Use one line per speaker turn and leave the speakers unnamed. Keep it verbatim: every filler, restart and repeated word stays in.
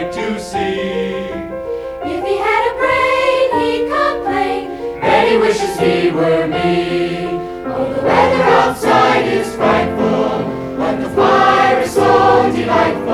sight to see.
If he had a brain, he'd complain
Then he wishes he were me. Oh, the weather outside is frightful, but the fire is so delightful.